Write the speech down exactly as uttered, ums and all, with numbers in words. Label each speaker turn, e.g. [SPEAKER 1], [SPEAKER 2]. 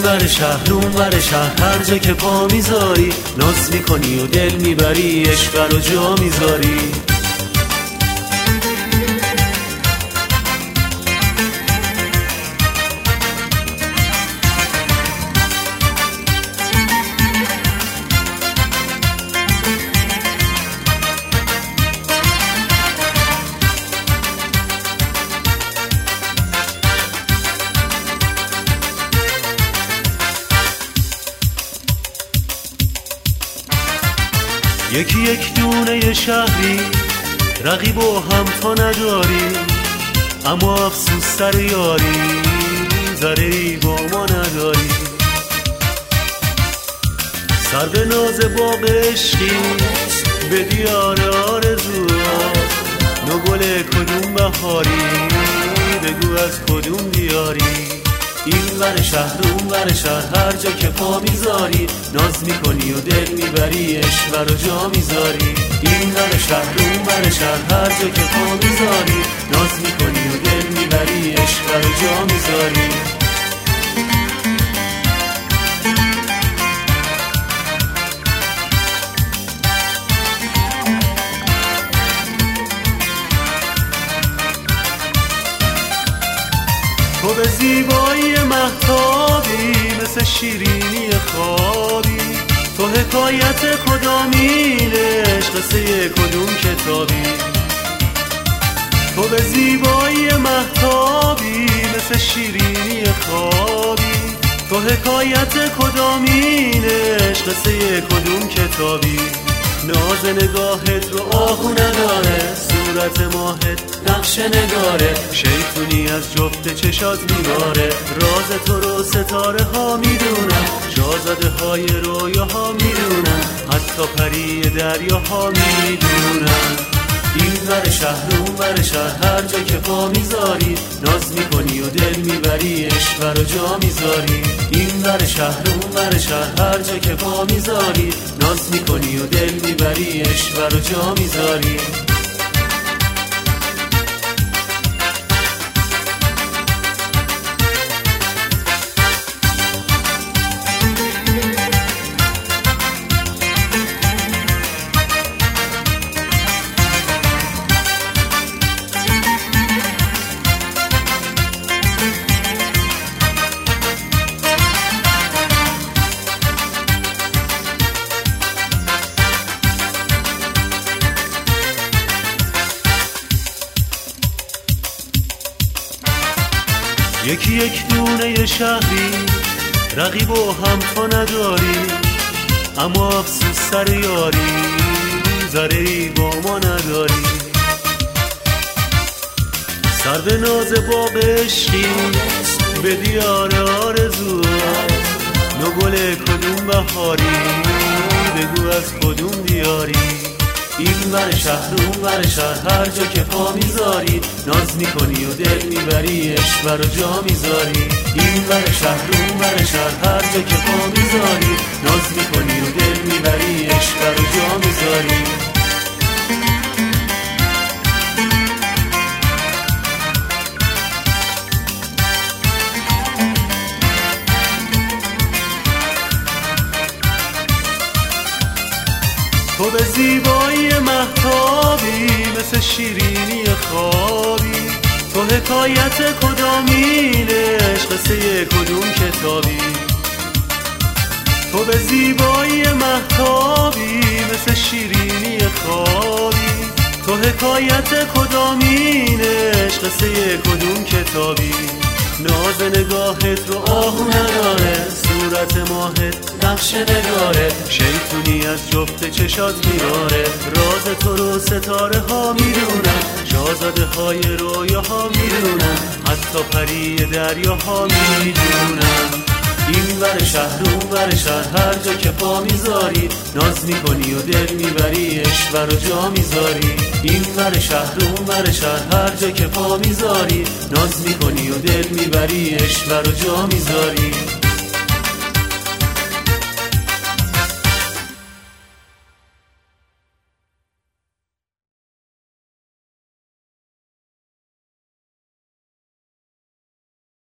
[SPEAKER 1] ور شهر اون ور شهر هر جا که پا میذاری ناز میکنی و دل میبری، عشق رو جا میذاری. یکی یک دونه شهری رقیب و همتا نداری، اما افسوس سر یاری ذره‌ای با ما نداری. سر به ناز باغ عشقی به دیار آرزوها، نو گل کدوم بهاری بگو از کدوم دیاری. این ور شهر اون ور شهر هر جا که پا میذاری ناز میکنی و دل میبری، عشق رو جا میذاری. این ور شهر اون ور شهر هر جا که پا میذاری ناز میکنی و دل میبری، عشق رو جا میذاری. تو به زیبایی مهتابی مثل شیرینی خوابی، تو حکایت کدامین عشق قصه کدوم کتابی. تو به زیبایی مهتابی مثل شیرینی خوابی، تو حکایت کدامین عشق قصه کدوم کتابی. ناز نگاهت رو آهو نداره، صورت ماهت نقش نگاره، شیطونی از جفت چشات میباره. راز تو رو ستاره ها میدونن، شاهزاده های رویاها میدونن، حتی پری دریاها میدونن. این ور شهر اون ور شهر هر جا که پا میذاری ناز میکنی و دل میبری، عشق رو جا میذاری. این ور شهر اون ور شهر هر جا که پا میذاری ناز میکنی و دل میبری، عشق رو جا میذاری. یکی یک دونه شهری رقیب و همتا نداری، اما افسوس سر یاری ذره‌ای با ما نداری. سر به ناز باغ عشقی به دیار آرزوها، نو گل کدوم بهاری بگو از کدوم دیاری. این ور شهر اون ور شهر هر جا که پا میذاری ناز میکنی و دل میبری، عشق رو جا میذاری. این ور شهر اون ور شهر هر جا که پا میذاری ناز میکنی و دل میبری، عشق رو جا میذاری. تو به زیبایی مهتابی مثل شیرینی خوابی، تو حکایت کدامین عشق قصه کدوم کتابی. تو به زیبایی مهتابی مثل شیرینی خوابی، تو حکایت کدامین عشق قصه کدوم کتابی. ناز نگاهت رو آهو نداره، صورت ماهت نقش نگاره، شیطونی از جفت چشات میاره. راز تو رو ستاره ها میدونن، شاهزاده های رویاها میدونن، حتی پری دریاها میدونن. این ور شهر اون ور شهر هر جا که پا میذاری ناز میکنی و دل میبری، عشق رو جا میذاری. این ور شهر اون ور شهر هر جا که پا میذاری ناز میکنی و دل میبری، عشق رو جا میذاری.